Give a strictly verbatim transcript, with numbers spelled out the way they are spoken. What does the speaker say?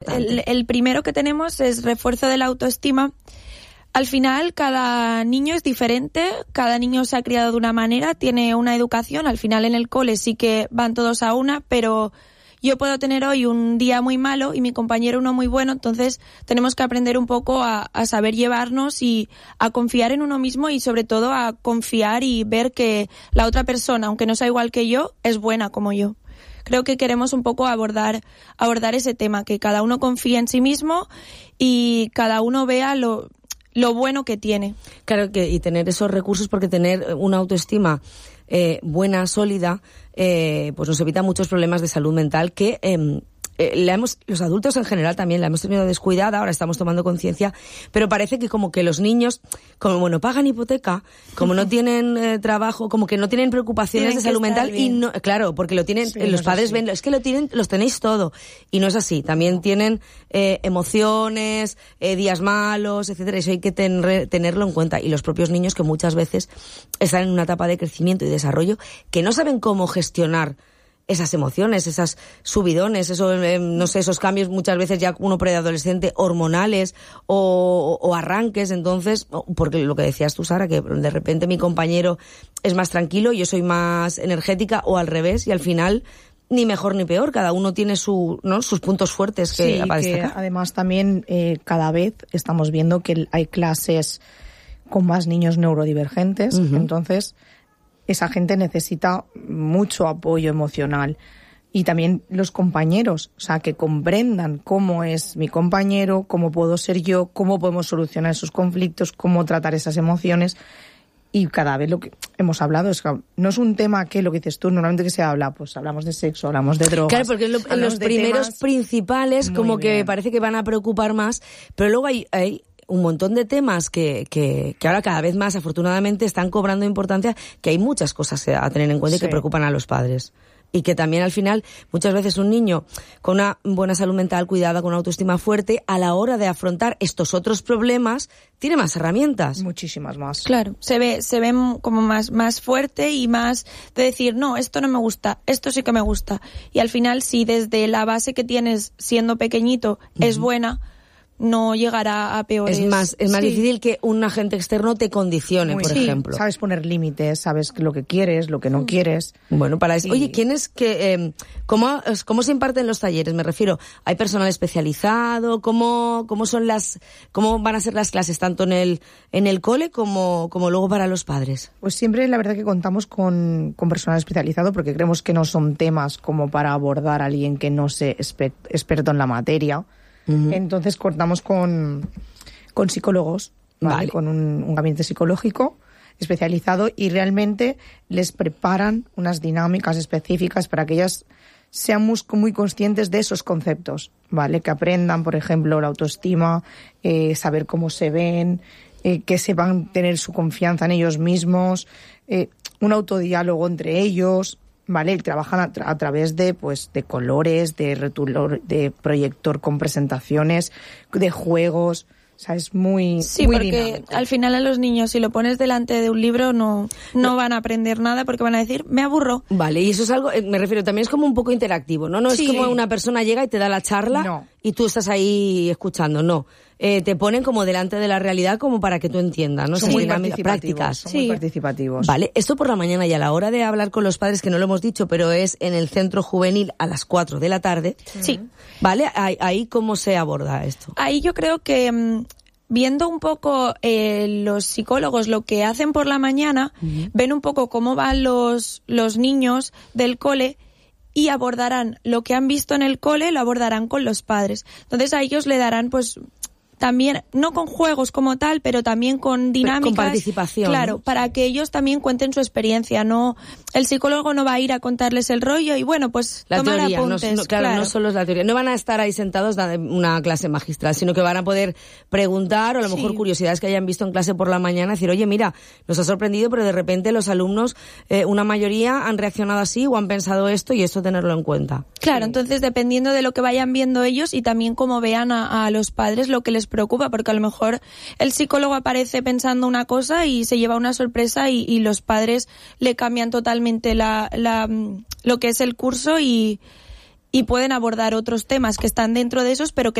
el, el primero que tenemos es refuerzo de la autoestima. Al final, cada niño es diferente, cada niño se ha criado de una manera, tiene una educación. Al final, en el cole sí que van todos a una, pero yo puedo tener hoy un día muy malo y mi compañero uno muy bueno, entonces tenemos que aprender un poco a, a saber llevarnos y a confiar en uno mismo y sobre todo a confiar y ver que la otra persona, aunque no sea igual que yo, es buena como yo. Creo que queremos un poco abordar, abordar ese tema, que cada uno confíe en sí mismo y cada uno vea lo... lo bueno que tiene. Claro, que y tener esos recursos, porque tener una autoestima eh, buena, sólida, eh, pues nos evita muchos problemas de salud mental que eh, eh, la hemos, los adultos en general también la hemos tenido descuidada, ahora estamos tomando conciencia, pero parece que como que los niños, como bueno, pagan hipoteca, como no tienen eh, trabajo, como que no tienen preocupaciones tienen de salud mental bien. y no, claro, porque lo tienen, sí, los no es padres así. ven, es que lo tienen, los tenéis todo, y no es así, también tienen eh, emociones, eh, días malos, etcétera, eso hay que tener, tenerlo en cuenta, y los propios niños que muchas veces están en una etapa de crecimiento y desarrollo que no saben cómo gestionar esas emociones, esas subidones, esos, eh, no sé, esos cambios muchas veces ya uno preadolescente hormonales o, o arranques, entonces, porque lo que decías tú, Sara, que de repente mi compañero es más tranquilo, yo soy más energética o al revés y al final ni mejor ni peor, cada uno tiene su, ¿no? sus puntos fuertes que sí, para que destacar. además también eh, cada vez estamos viendo que hay clases con más niños neurodivergentes, Uh-huh. entonces esa gente necesita mucho apoyo emocional. Y también los compañeros, o sea, que comprendan cómo es mi compañero, cómo puedo ser yo, cómo podemos solucionar esos conflictos, cómo tratar esas emociones. Y cada vez lo que hemos hablado es que no es un tema que lo que dices tú, normalmente que se habla, pues hablamos de sexo, hablamos de drogas. Claro, porque en, lo, en los primeros principales como que bien. parece que van a preocupar más, pero luego hay... hay un montón de temas que, que, que ahora cada vez más afortunadamente están cobrando importancia, que hay muchas cosas a tener en cuenta sí. y que preocupan a los padres. Y que también al final, muchas veces un niño con una buena salud mental cuidada, con una autoestima fuerte, a la hora de afrontar estos otros problemas, tiene más herramientas. Muchísimas más. Claro, se ve, se ve como más, más fuerte y más de decir, no, esto no me gusta, esto sí que me gusta. Y al final, si desde la base que tienes siendo pequeñito uh-huh. es buena, no llegará a peores. Es más, es más sí. difícil que un agente externo te condicione, Muy por sí. ejemplo. Sabes poner límites, sabes lo que quieres, lo que no quieres. Bueno, para eso. Y... Oye, ¿quién es que, eh, cómo, cómo se imparten los talleres? Me refiero, ¿hay personal especializado? ¿Cómo, cómo son las, cómo van a ser las clases tanto en el, en el cole como, como luego para los padres? Pues siempre la verdad que contamos con, con personal especializado porque creemos que no son temas como para abordar a alguien que no sea exper- experto en la materia. Uh-huh. Entonces contamos con, con psicólogos, ¿vale? Vale. Con un, un gabinete psicológico especializado y realmente les preparan unas dinámicas específicas para que ellas sean muy, muy conscientes de esos conceptos, ¿vale? Que aprendan, por ejemplo, la autoestima, eh, saber cómo se ven, eh, que sepan tener su confianza en ellos mismos, eh, un autodiálogo entre ellos, ¿vale? Trabajan a, tra- a través de, pues, de colores, de retulor, de proyector con presentaciones, de juegos. O sea, es muy, sí, muy porque dinámico. Al final a los niños, si lo pones delante de un libro, no, no van a aprender nada porque van a decir, me aburro. Vale, y eso es algo, me refiero, también es como un poco interactivo, ¿no? No es sí. como una persona llega y te da la charla no. y tú estás ahí escuchando, no. Eh, te ponen como delante de la realidad como para que tú entiendas, ¿no? Son Sí, muy dinámicas, prácticas. Son sí. muy participativos. Vale, esto por la mañana y a la hora de hablar con los padres, que no lo hemos dicho, pero es en el centro juvenil a las cuatro de la tarde. Sí. Vale, ahí, ahí ¿cómo se aborda esto? Ahí yo creo que... Mmm, viendo un poco eh, los psicólogos lo que hacen por la mañana, uh-huh. ven un poco cómo van los, los niños del cole y abordarán lo que han visto en el cole, lo abordarán con los padres. Entonces a ellos le darán pues también, no con juegos como tal, pero también con dinámicas. Con participación. Claro, para que ellos también cuenten su experiencia. No, el psicólogo no va a ir a contarles el rollo y bueno, pues la tomar teoría, apuntes. No, claro, claro, no solo es la teoría. No van a estar ahí sentados en una clase magistral, sino que van a poder preguntar o a lo mejor sí. curiosidades que hayan visto en clase por la mañana, decir, oye, mira, nos ha sorprendido, pero de repente los alumnos, eh, una mayoría han reaccionado así o han pensado esto y esto tenerlo en cuenta. Claro, sí. entonces dependiendo de lo que vayan viendo ellos y también cómo vean a, a los padres lo que les preocupa, porque a lo mejor mejor el psicólogo aparece pensando una cosa y se lleva una sorpresa y, y los padres le cambian totalmente la, la, lo que es el curso y, y pueden abordar otros temas que están dentro de esos, pero que